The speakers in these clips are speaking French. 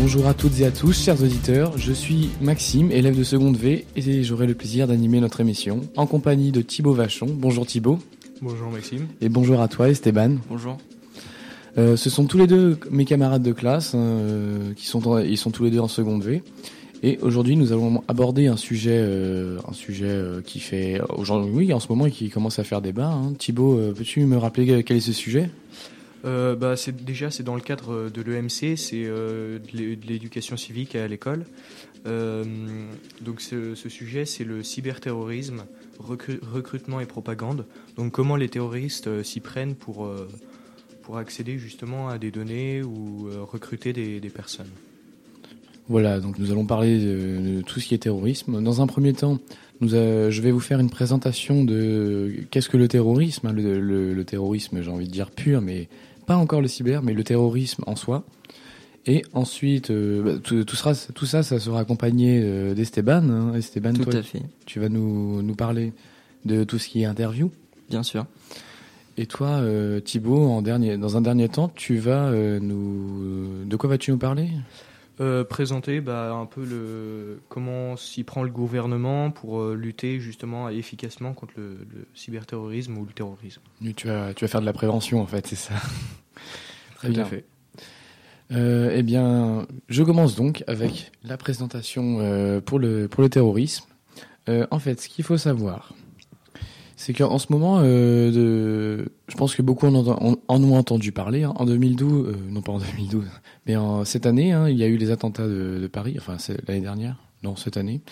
bonjour à toutes et à tous, chers auditeurs. Je suis Maxime, élève de seconde V, et j'aurai le plaisir d'animer notre émission en compagnie de Thibaut Vachon. Bonjour Thibaut. Bonjour Maxime. Et bonjour à toi Esteban. Bonjour. Ce sont tous les deux mes camarades de classe, ils sont tous les deux en seconde V. Et aujourd'hui, nous allons aborder un sujet qui fait aujourd'hui, oui, en ce moment, et qui commence à faire débat. Thibaut, peux-tu me rappeler quel est ce sujet ? C'est dans le cadre de l'EMC, c'est de l'éducation civique à l'école. Donc ce sujet, c'est le cyberterrorisme, recrutement et propagande. Donc comment les terroristes s'y prennent pour accéder justement à des données ou recruter des personnes. Voilà, donc nous allons parler de tout ce qui est terrorisme. Dans un premier temps, je vais vous faire une présentation de qu'est-ce que le terrorisme. Le terrorisme, j'ai envie de dire pur, mais pas encore le cyber, mais le terrorisme en soi. Et ensuite, tout ça sera accompagné d'Esteban. Esteban, tout toi, à fait. Tu vas nous parler de tout ce qui est interview. Bien sûr. Et toi, Thibaut, dans un dernier temps, de quoi vas-tu nous parler ? Présenter un peu comment s'y prend le gouvernement pour lutter justement efficacement contre le cyberterrorisme ou le terrorisme. Tu vas faire de la prévention en fait, c'est ça. Très bien. Tout à fait. Eh bien, je commence donc avec la présentation pour le terrorisme. En fait, ce qu'il faut savoir, c'est qu'en ce moment, je pense que beaucoup en ont entendu parler. En 2012, non pas en 2012, mais cette année, il y a eu les attentats de Paris. Enfin, c'est l'année dernière, non, cette année.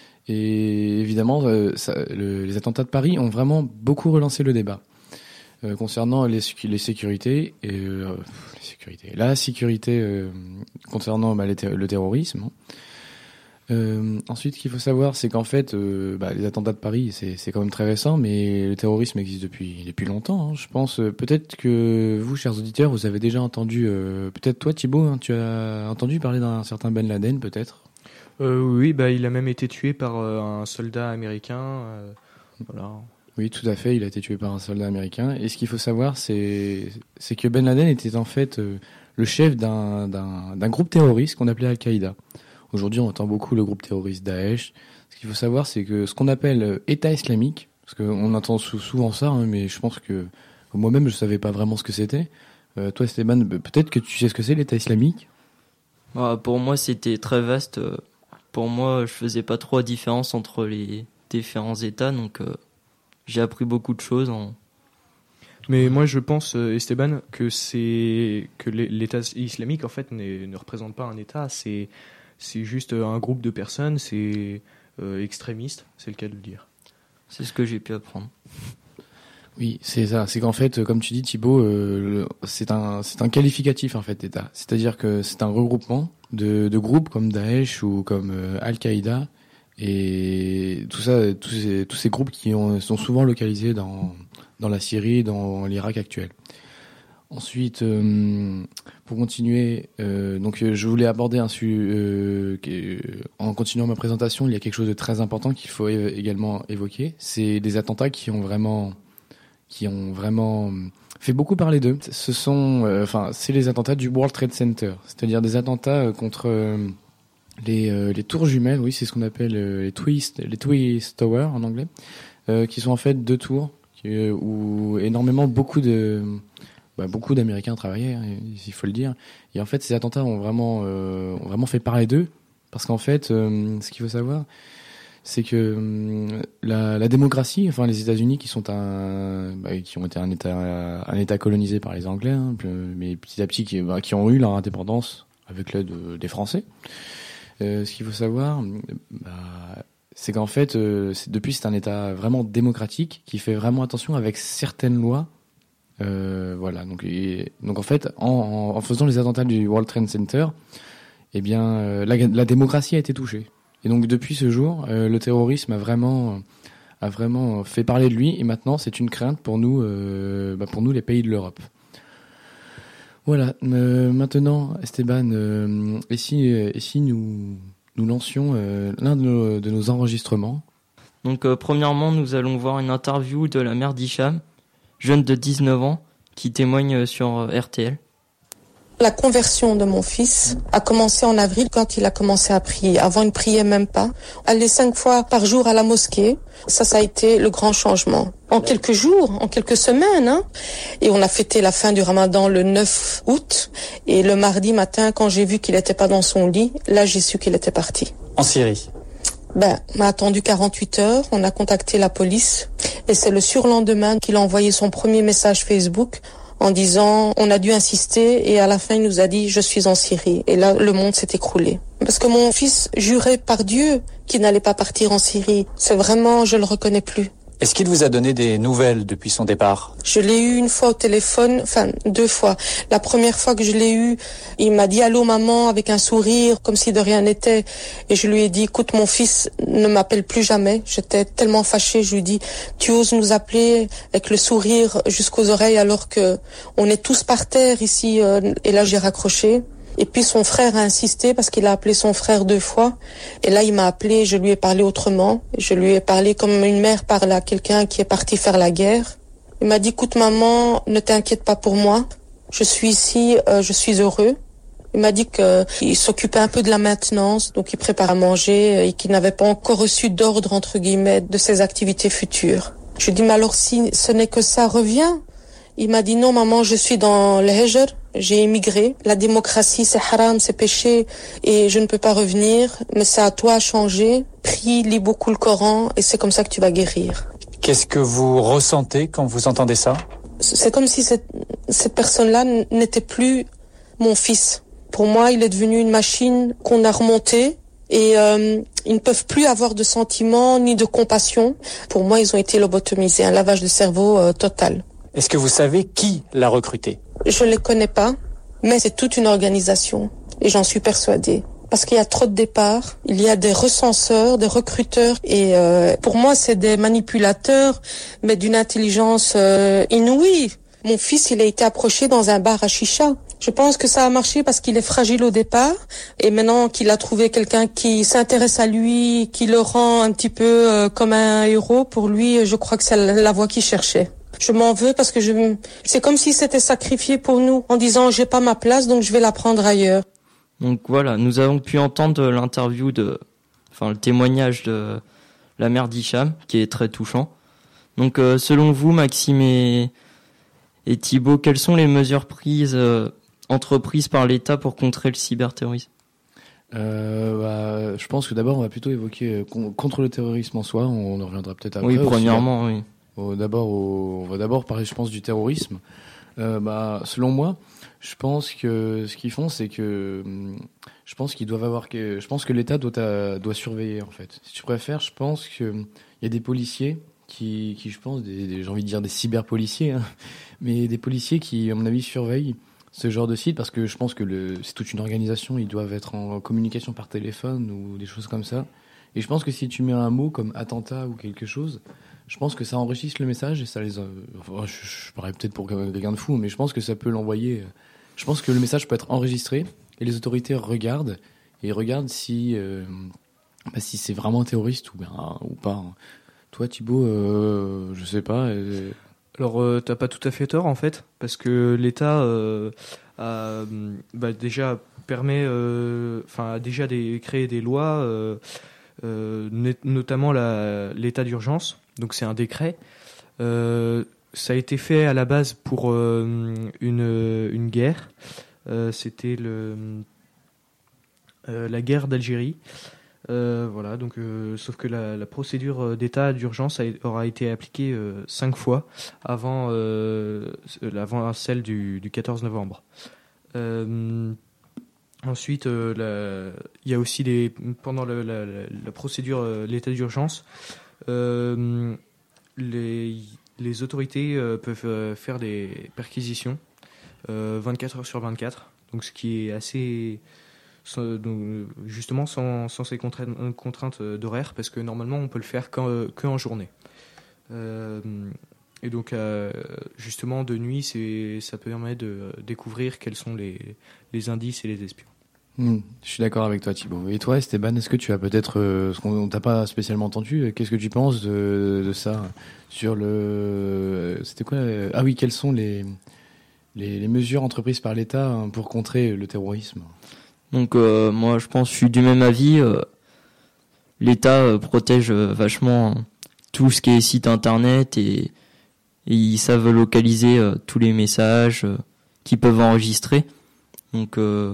Et évidemment, les attentats de Paris ont vraiment beaucoup relancé le débat concernant les sécurités et la sécurité concernant le terrorisme. Ensuite, ce qu'il faut savoir, c'est qu'en fait, les attentats de Paris, c'est quand même très récent, mais le terrorisme existe depuis longtemps. Je pense, peut-être que vous, chers auditeurs, vous avez déjà entendu, peut-être toi, Thibaut, tu as entendu parler d'un certain Ben Laden, peut-être ? Oui, il a même été tué par un soldat américain. Voilà. Oui, tout à fait, il a été tué par un soldat américain. Et ce qu'il faut savoir, c'est que Ben Laden était en fait le chef d'un groupe terroriste qu'on appelait Al-Qaïda. Aujourd'hui, on entend beaucoup le groupe terroriste Daesh. Ce qu'il faut savoir, c'est que ce qu'on appelle État islamique, parce qu'on entend souvent ça, mais je pense que moi-même, je ne savais pas vraiment ce que c'était. Toi, Esteban, peut-être que tu sais ce que c'est l'État islamique ? Pour moi, c'était très vaste. Pour moi, je faisais pas trop la différence entre les différents États, donc j'ai appris beaucoup de choses. Mais moi, je pense, Esteban, que l'État islamique, en fait, ne représente pas un État, c'est juste un groupe de personnes, c'est extrémiste, c'est le cas de le dire. C'est ce que j'ai pu apprendre. Oui, c'est ça. C'est qu'en fait, comme tu dis, Thibaut, c'est un qualificatif en fait d'État. C'est-à-dire que c'est un regroupement de groupes comme Daesh ou comme Al-Qaïda et tout ça, tous ces groupes qui sont souvent localisés dans la Syrie, dans l'Irak actuel. Ensuite, pour continuer, je voulais aborder un sujet. En continuant ma présentation, il y a quelque chose de très important qu'il faut également évoquer. C'est des attentats qui ont vraiment fait beaucoup parler d'eux. C'est les attentats du World Trade Center, c'est-à-dire des attentats contre les tours jumelles. Oui, c'est ce qu'on appelle les Twist Towers en anglais, qui sont en fait deux tours où énormément beaucoup d'Américains travaillaient, il faut le dire. Et en fait, ces attentats ont vraiment fait parler d'eux, parce qu'en fait, ce qu'il faut savoir, c'est que la démocratie, enfin les États-Unis, qui ont été un État colonisé par les Anglais, mais petit à petit qui ont eu leur indépendance avec l'aide des Français. Ce qu'il faut savoir, c'est qu'en fait, depuis c'est un État vraiment démocratique qui fait vraiment attention avec certaines lois. Voilà. Donc en fait, en faisant les attentats du World Trade Center, eh bien, la démocratie a été touchée. Et donc depuis ce jour, le terrorisme a vraiment fait parler de lui. Et maintenant, c'est une crainte pour nous les pays de l'Europe. Voilà. Maintenant, Esteban, et si nous lancions l'un de nos enregistrements. Donc premièrement, nous allons voir une interview de la mère d'Hicham, jeune de 19 ans, qui témoigne sur RTL. La conversion de mon fils a commencé en avril quand il a commencé à prier. Avant, il ne priait même pas. Aller 5 fois par jour à la mosquée, ça a été le grand changement. En quelques jours, en quelques semaines, hein. Et on a fêté la fin du Ramadan le 9 août. Et le mardi matin, quand j'ai vu qu'il n'était pas dans son lit, là, j'ai su qu'il était parti. En Syrie? On a attendu 48 heures, on a contacté la police. Et c'est le surlendemain qu'il a envoyé son premier message Facebook en disant on a dû insister et à la fin il nous a dit je suis en Syrie. Et là le monde s'est écroulé. Parce que mon fils jurait par Dieu qu'il n'allait pas partir en Syrie. C'est vraiment, je le reconnais plus. Est-ce qu'il vous a donné des nouvelles depuis son départ? Je l'ai eu une fois au téléphone, 2 fois. La première fois que je l'ai eu, il m'a dit allô maman avec un sourire, comme si de rien n'était. Et je lui ai dit écoute mon fils ne m'appelle plus jamais. J'étais tellement fâchée, je lui ai dit tu oses nous appeler avec le sourire jusqu'aux oreilles alors que on est tous par terre ici. Et là j'ai raccroché. Et puis son frère a insisté parce qu'il a appelé son frère 2 fois. Et là, il m'a appelé, je lui ai parlé autrement. Je lui ai parlé comme une mère parle à quelqu'un qui est parti faire la guerre. Il m'a dit, écoute maman, ne t'inquiète pas pour moi. Je suis ici, je suis heureux. Il m'a dit qu'il s'occupait un peu de la maintenance, donc il prépare à manger et qu'il n'avait pas encore reçu d'ordre, entre guillemets, de ses activités futures. Je lui ai dit, mais alors si ce n'est que ça, reviens. Il m'a dit, non maman, je suis dans le Hijr. J'ai émigré. La démocratie, c'est haram, c'est péché et je ne peux pas revenir. Mais c'est à toi à changer. Prie, lis beaucoup le Coran et c'est comme ça que tu vas guérir. Qu'est-ce que vous ressentez quand vous entendez ça? C'est comme si cette personne-là n'était plus mon fils. Pour moi, il est devenu une machine qu'on a remontée et ils ne peuvent plus avoir de sentiments ni de compassion. Pour moi, ils ont été lobotomisés, un lavage de cerveau total. Est-ce que vous savez qui l'a recruté? Je ne les connais pas, mais c'est toute une organisation et j'en suis persuadée. Parce qu'il y a trop de départs, il y a des recenseurs, des recruteurs et pour moi c'est des manipulateurs mais d'une intelligence inouïe. Mon fils, il a été approché dans un bar à chicha. Je pense que ça a marché parce qu'il est fragile au départ et maintenant qu'il a trouvé quelqu'un qui s'intéresse à lui, qui le rend un petit peu comme un héros, pour lui, je crois que c'est la voie qu'il cherchait. Je m'en veux parce que c'est comme s'il s'était sacrifié pour nous en disant j'ai pas ma place donc je vais la prendre ailleurs. Donc voilà, nous avons pu entendre le témoignage de la mère d'Hicham qui est très touchant. Donc selon vous, Maxime et Thibaut, quelles sont les mesures entreprises par l'État pour contrer le cyberterrorisme? Je pense que d'abord on va plutôt évoquer contre le terrorisme en soi. On en reviendra peut-être après. Oui, premièrement, aussi, oui. On va d'abord parler, je pense, du terrorisme. Selon moi, je pense que ce qu'ils font, c'est que je pense que l'État doit surveiller en fait. Si tu préfères, je pense que il y a des policiers qui je pense, j'ai envie de dire des cyberpoliciers, hein, mais des policiers qui, à mon avis, surveillent ce genre de site parce que je pense que c'est toute une organisation. Ils doivent être en communication par téléphone ou des choses comme ça. Et je pense que si tu mets un mot comme attentat ou quelque chose, je pense que ça enregistre le message et ça les... je parais peut-être pour quelqu'un de fou, mais je pense que ça peut l'envoyer... Je pense que le message peut être enregistré et les autorités regardent si c'est vraiment terroriste ou pas. Toi, Thibaut, je sais pas... Alors, t'as pas tout à fait tort, en fait, parce que l'État déjà permet... a déjà créé des lois, notamment l'état d'urgence. Donc c'est un décret. Ça a été fait à la base pour une guerre. C'était la guerre d'Algérie. Donc, sauf que la procédure d'état d'urgence aura été appliquée 5 fois avant celle du 14 novembre. Ensuite, il y a aussi pendant la procédure l'état d'urgence, les autorités peuvent faire des perquisitions 24 heures sur 24, donc ce qui est assez... justement sans ces contraintes d'horaire, parce que normalement on peut le faire qu'en journée. Et donc justement de nuit, ça permet de découvrir quels sont les indices et les espions. Je suis d'accord avec toi, Thibaut. Et toi, Esteban, est-ce que tu as peut-être, ce qu'on t'a pas spécialement entendu, qu'est-ce que tu penses de ça sur c'était quoi? Ah oui, quels sont les mesures entreprises par l'État hein, pour contrer le terrorisme. Donc moi je pense, je suis du même avis. L'État protège vachement tout ce qui est site internet et ils savent localiser tous les messages qu'ils peuvent enregistrer. Donc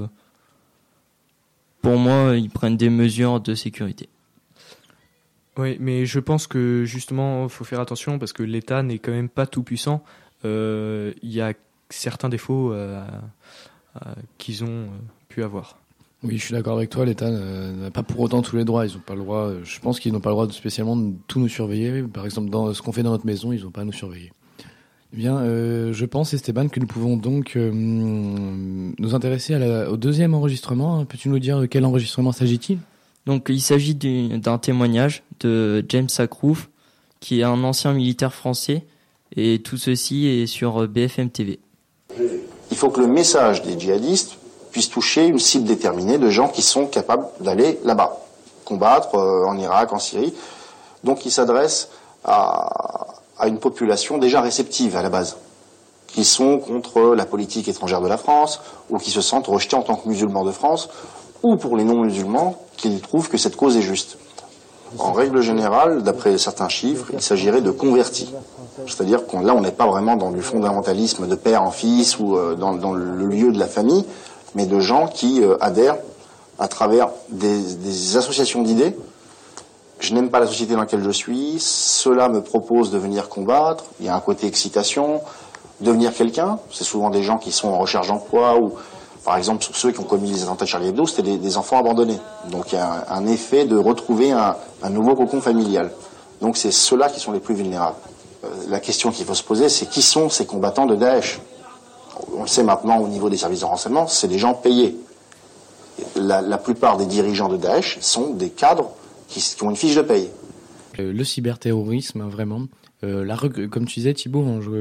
pour moi, ils prennent des mesures de sécurité. Oui, mais je pense que justement, il faut faire attention parce que l'État n'est quand même pas tout puissant. Il y a certains défauts qu'ils ont pu avoir. Oui, je suis d'accord avec toi. L'État n'a pas pour autant tous les droits. Ils ont pas le droit. Je pense qu'ils n'ont pas le droit de spécialement de tout nous surveiller. Par exemple, dans ce qu'on fait dans notre maison, ils n'ont pas à nous surveiller. Eh bien, je pense, Esteban, que nous pouvons donc nous intéresser au deuxième enregistrement. Peux-tu nous dire de quel enregistrement s'agit-il ? Donc il s'agit d'un témoignage de James Ackrouf, qui est un ancien militaire français, et tout ceci est sur BFM TV. Il faut que le message des djihadistes puisse toucher une cible déterminée de gens qui sont capables d'aller là-bas, combattre en Irak, en Syrie. Donc il s'adresse à une population déjà réceptive à la base, qui sont contre la politique étrangère de la France, ou qui se sentent rejetés en tant que musulmans de France, ou pour les non-musulmans, qui trouvent que cette cause est juste. En règle générale, d'après certains chiffres, il s'agirait de convertis. C'est-à-dire qu'on n'est pas vraiment dans du fondamentalisme de père en fils ou dans le lieu de la famille, mais de gens qui adhèrent à travers des associations d'idées. Je n'aime pas la société dans laquelle je suis, cela me propose de venir combattre, il y a un côté excitation, devenir quelqu'un, c'est souvent des gens qui sont en recherche d'emploi ou... Par exemple, sur ceux qui ont commis les attentats de Charlie Hebdo, c'était des enfants abandonnés. Donc il y a un effet de retrouver un nouveau cocon familial. Donc c'est ceux-là qui sont les plus vulnérables. La question qu'il faut se poser, c'est qui sont ces combattants de Daesh ? On le sait maintenant au niveau des services de renseignement, c'est des gens payés. La plupart des dirigeants de Daesh sont des cadres qui ont une fiche de paye. Le cyberterrorisme, vraiment. Comme tu disais, Thibaut,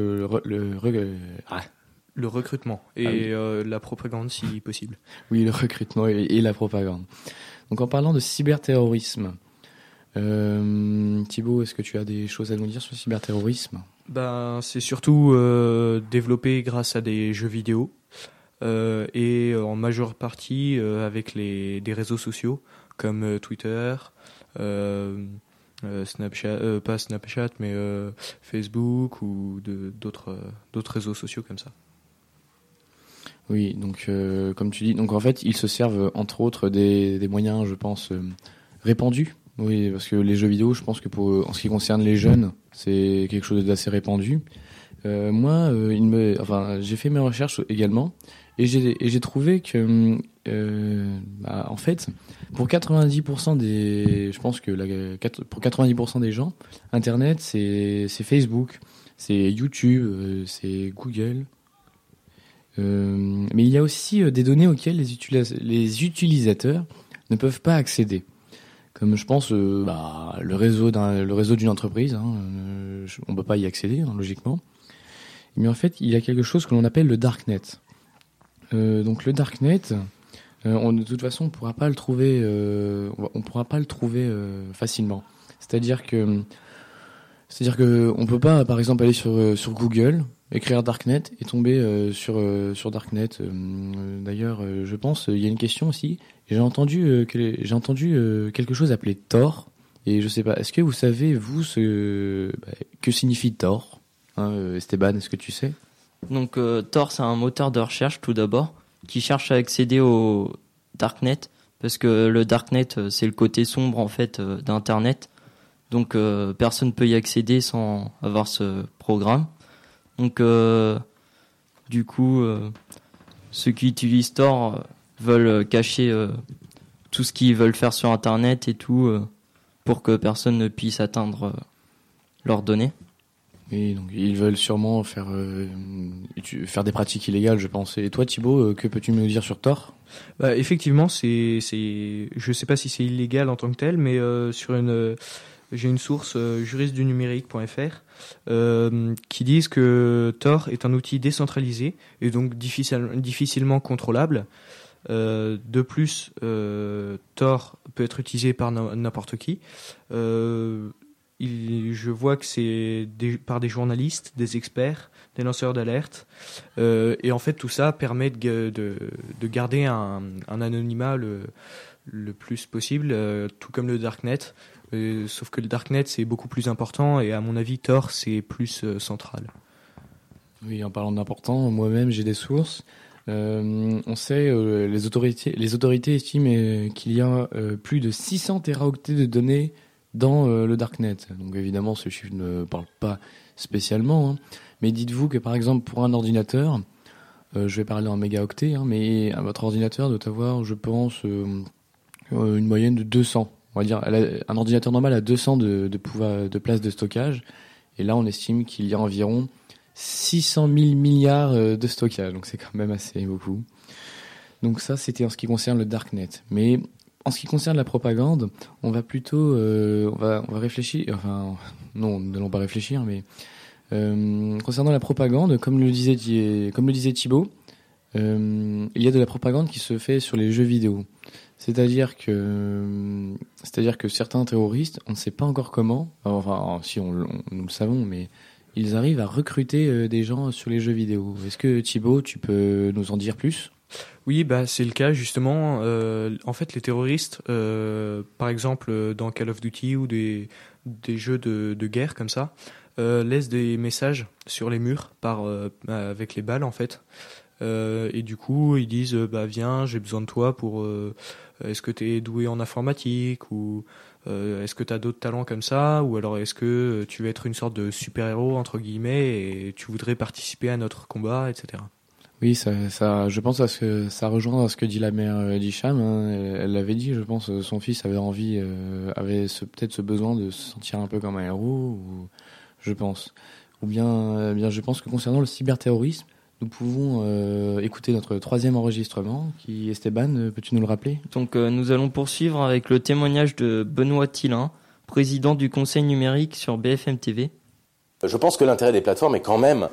Le recrutement et la propagande si possible. Oui, le recrutement et la propagande. Donc en parlant de cyberterrorisme, Thibaut, est-ce que tu as des choses à nous dire sur le cyberterrorisme ? C'est surtout développé grâce à des jeux vidéo et en majeure partie avec des réseaux sociaux comme Twitter, Snapchat, pas Snapchat mais Facebook ou d'autres réseaux sociaux comme ça. Oui, donc comme tu dis, donc en fait, ils se servent entre autres des moyens, je pense, répandus. Oui, parce que les jeux vidéo, je pense que en ce qui concerne les jeunes, c'est quelque chose d'assez répandu. Moi, j'ai fait mes recherches également et j'ai trouvé que, en fait, pour 90% je pense que pour 90% des gens, Internet, c'est Facebook, c'est YouTube, c'est Google. Mais il y a aussi des données auxquelles les utilisateurs ne peuvent pas accéder. Comme je pense le réseau d'une entreprise, on ne peut pas y accéder logiquement. Mais en fait, il y a quelque chose que l'on appelle le darknet. Donc le darknet, de toute façon, on pourra pas le trouver facilement. C'est-à-dire que on peut pas, par exemple, aller sur Google, écrire Darknet et tomber sur Darknet. D'ailleurs, je pense, il y a une question aussi. J'ai entendu quelque chose appelé Tor. Et je sais pas, est-ce que vous savez, vous, que signifie Tor, Esteban, est-ce que tu sais ? Donc Tor, c'est un moteur de recherche tout d'abord, qui cherche à accéder au Darknet, parce que le Darknet, c'est le côté sombre en fait d'Internet. Donc personne ne peut y accéder sans avoir ce programme. Donc du coup, ceux qui utilisent Tor veulent cacher tout ce qu'ils veulent faire sur Internet et tout pour que personne ne puisse atteindre leurs données. Oui, donc ils veulent sûrement faire des pratiques illégales, je pense. Et toi, Thibaut, que peux-tu me dire sur Tor ? Effectivement, je sais pas si c'est illégal en tant que tel, mais j'ai une source juristedunumérique.fr qui disent que Tor est un outil décentralisé et donc difficilement contrôlable. De plus, Tor peut être utilisé par n'importe qui. je vois que c'est par des journalistes, des experts, des lanceurs d'alerte. Et en fait, tout ça permet de garder un anonymat le plus possible, tout comme le Darknet. Sauf que le Darknet, c'est beaucoup plus important et à mon avis, Tor, c'est plus central. Oui, en parlant d'important, moi-même, j'ai des sources. On sait, les autorités estiment qu'il y a plus de 600 téraoctets de données dans le Darknet. Donc évidemment, ce chiffre ne parle pas spécialement, hein. Mais dites-vous que par exemple, pour un ordinateur, je vais parler en mégaoctets, hein, mais votre ordinateur doit avoir, je pense, une moyenne de 200. On va dire, un ordinateur normal a 200 de place de stockage. Et là, on estime qu'il y a environ 600 000 milliards de stockage, donc c'est quand même assez beaucoup. Donc ça, c'était en ce qui concerne le Darknet. Mais en ce qui concerne la propagande, on va plutôt, on va réfléchir. Enfin, non, n'allons pas réfléchir, mais concernant la propagande, comme le disait Thibaut, il y a de la propagande qui se fait sur les jeux vidéo. C'est-à-dire que certains terroristes, on ne sait pas encore comment. Enfin, si nous le savons, mais ils arrivent à recruter des gens sur les jeux vidéo. Est-ce que Thibaut, tu peux nous en dire plus ? Oui, c'est le cas justement. En fait, les terroristes, par exemple dans Call of Duty ou des jeux de guerre comme ça, laissent des messages sur les murs avec les balles en fait. Et du coup, ils disent viens, j'ai besoin de toi pour. Est-ce que tu es doué en informatique ou est-ce que tu as d'autres talents comme ça, ou alors est-ce que tu veux être une sorte de super-héros entre guillemets et tu voudrais participer à notre combat, etc. Oui, ça, je pense à ce que ça rejoint à ce que dit la mère d'Hicham. Hein. Elle l'avait dit, je pense, son fils avait envie, peut-être ce besoin de se sentir un peu comme un héros, je pense. Ou bien, je pense que concernant le cyberterrorisme, nous pouvons écouter notre 3e enregistrement. Esteban, peux-tu nous le rappeler ? Donc nous allons poursuivre avec le témoignage de Benoît Tillin, président du Conseil numérique sur BFM TV. Je pense que l'intérêt des plateformes est quand même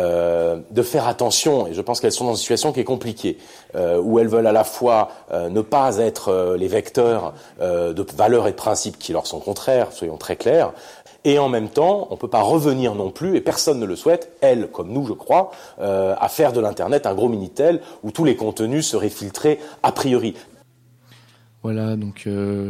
de faire attention, et je pense qu'elles sont dans une situation qui est compliquée, où elles veulent à la fois ne pas être les vecteurs de valeurs et de principes qui leur sont contraires, soyons très clairs, et en même temps, on ne peut pas revenir non plus, et personne ne le souhaite, elles comme nous je crois, à faire de l'Internet un gros Minitel où tous les contenus seraient filtrés a priori. Voilà, donc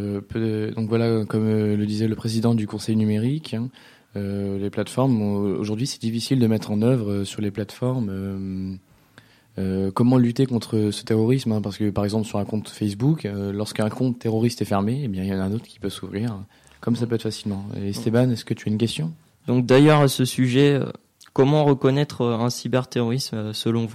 voilà, comme le disait le président du Conseil numérique, hein, les plateformes, aujourd'hui c'est difficile de mettre en œuvre sur les plateformes comment lutter contre ce terrorisme, hein, parce que par exemple sur un compte Facebook, lorsqu'un compte terroriste est fermé, eh bien il y en a un autre qui peut s'ouvrir, comme ça peut être facilement. Et Esteban, est-ce que tu as une question ? Donc d'ailleurs à ce sujet, comment reconnaître un cyberterrorisme selon vous ?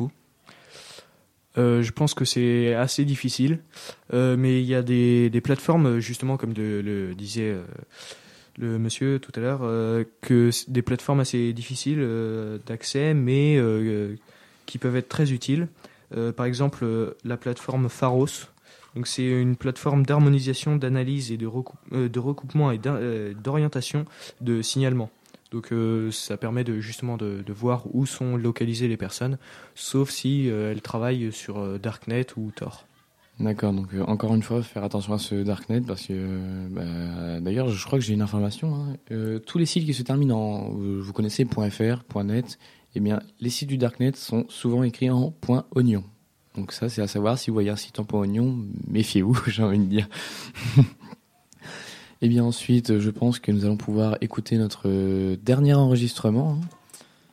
Je pense que c'est assez difficile, mais il y a des plateformes justement comme le disait le monsieur tout à l'heure, que des plateformes assez difficiles d'accès, mais qui peuvent être très utiles. Par exemple, la plateforme Pharos. Donc, c'est une plateforme d'harmonisation, d'analyse et de recoupement et d'orientation de signalement. Donc, ça permet justement de voir où sont localisées les personnes, sauf si elles travaillent sur Darknet ou Tor. D'accord, donc encore une fois, faire attention à ce Darknet, parce que d'ailleurs, je crois que j'ai une information. Hein. Tous les sites qui se terminent en, vous connaissez, .fr, .net, eh bien, les sites du Darknet sont souvent écrits en .oignon. Donc ça, c'est à savoir, si vous voyez un site en .oignon, méfiez-vous, j'ai envie de dire. Et bien ensuite, je pense que nous allons pouvoir écouter notre dernier enregistrement. Hein. Esteban ?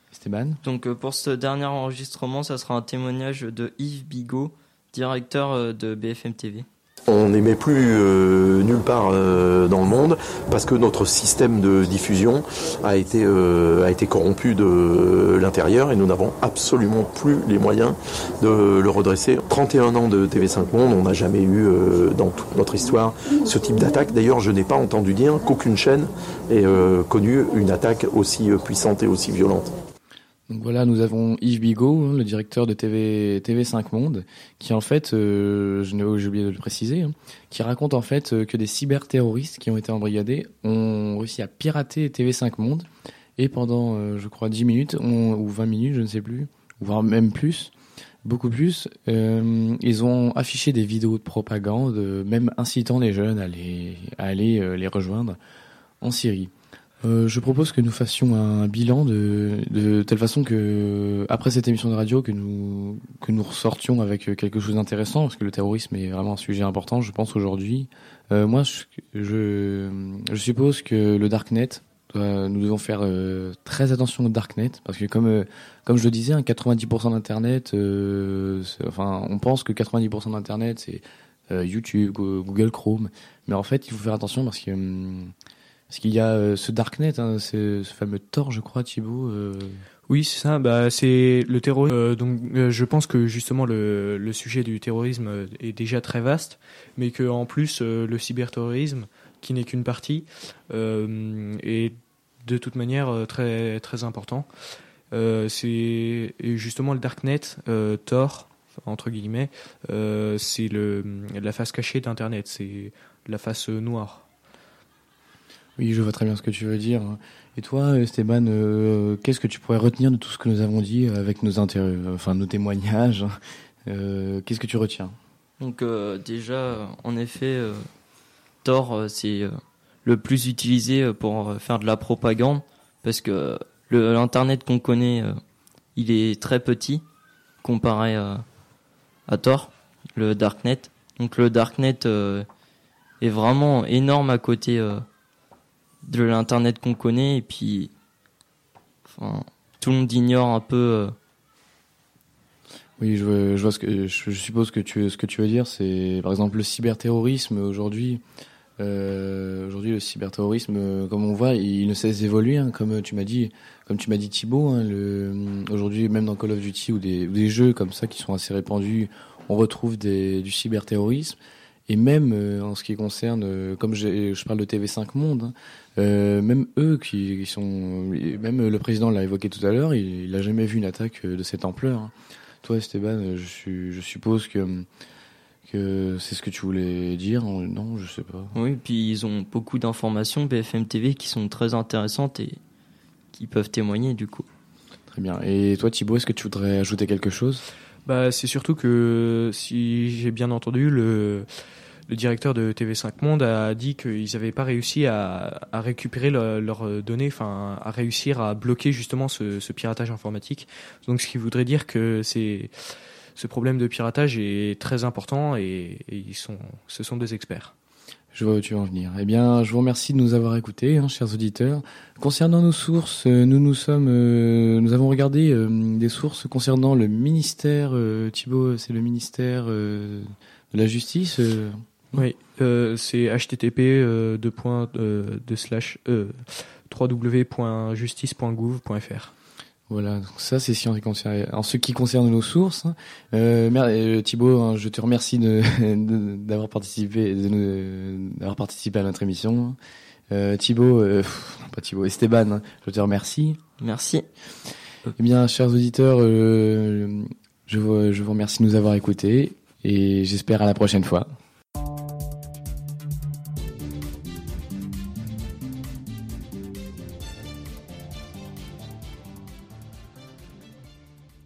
Donc pour ce dernier enregistrement, ça sera un témoignage de Yves Bigot, directeur de BFM TV. On n'émet plus nulle part dans le monde parce que notre système de diffusion a été corrompu de l'intérieur et nous n'avons absolument plus les moyens de le redresser. 31 ans de TV5 Monde, on n'a jamais eu dans toute notre histoire ce type d'attaque. D'ailleurs, je n'ai pas entendu dire qu'aucune chaîne ait connu une attaque aussi puissante et aussi violente. Donc voilà, nous avons Yves Bigot, le directeur de TV5 Monde, qui en fait, j'ai oublié de le préciser, qui raconte en fait que des cyberterroristes qui ont été embrigadés ont réussi à pirater TV5 Monde, et pendant, je crois, 10 minutes, ou 20 minutes, je ne sais plus, voire même plus, beaucoup plus, ils ont affiché des vidéos de propagande, même incitant les jeunes à aller les rejoindre en Syrie. Je propose que nous fassions un bilan de telle façon que, après cette émission de radio, que nous ressortions avec quelque chose d'intéressant, parce que le terrorisme est vraiment un sujet important, je pense, aujourd'hui. Moi, je suppose que le Darknet, nous devons faire très attention au Darknet, parce que comme je le disais, 90% d'Internet, on pense que 90% d'Internet, c'est YouTube, Google Chrome, mais en fait, il faut faire attention parce qu'il y a ce Darknet, ce fameux Tor, je crois, Thibaut. Oui, c'est ça. C'est le terrorisme. Je pense que justement le sujet du terrorisme est déjà très vaste, mais que en plus le cyberterrorisme, qui n'est qu'une partie, est de toute manière très très important. C'est justement le Darknet, Tor, entre guillemets, c'est la face cachée d'Internet, c'est la face noire. Oui, je vois très bien ce que tu veux dire. Et toi, Esteban, qu'est-ce que tu pourrais retenir de tout ce que nous avons dit avec nos témoignages qu'est-ce que tu retiens? Donc déjà, en effet, Tor, c'est le plus utilisé pour faire de la propagande, parce que l'Internet qu'on connaît, il est très petit comparé à Tor, le Darknet. Donc le Darknet est vraiment énorme à côté de l'internet qu'on connaît, et puis tout le monde ignore un peu. Oui, je suppose que ce que tu veux dire, c'est par exemple le cyberterrorisme aujourd'hui. Aujourd'hui, le cyberterrorisme, comme on voit, il ne cesse d'évoluer, comme tu m'as dit Thibaut. Aujourd'hui, même dans Call of Duty ou des jeux comme ça qui sont assez répandus, on retrouve du cyberterrorisme. Et même en ce qui concerne, comme je parle de TV5 Monde, même eux qui sont, même le président l'a évoqué tout à l'heure, il n'a jamais vu une attaque de cette ampleur. Toi, Esteban, je suppose que c'est ce que tu voulais dire. Non, je sais pas. Oui, puis ils ont beaucoup d'informations, BFM TV, qui sont très intéressantes et qui peuvent témoigner du coup. Très bien. Et toi, Thibaut, est-ce que tu voudrais ajouter quelque chose? C'est surtout que, si j'ai bien entendu, le directeur de TV5 Monde a dit qu'ils n'avaient pas réussi à récupérer leurs données, à réussir à bloquer justement ce piratage informatique. Donc ce qui voudrait dire que ce problème de piratage est très important et ce sont des experts. Je vois où tu veux en venir. Eh bien, je vous remercie de nous avoir écoutés, chers auditeurs. Concernant nos sources, nous avons regardé des sources concernant le ministère. Thibaut, c'est le ministère de la Justice. Oui, c'est http www.justice.gouv.fr. Voilà, donc ça c'est en ce qui concerne nos sources. Thibaut, je te remercie d'avoir participé à notre émission. Esteban, je te remercie. Merci. Eh bien, chers auditeurs, je vous remercie de nous avoir écoutés et j'espère à la prochaine fois.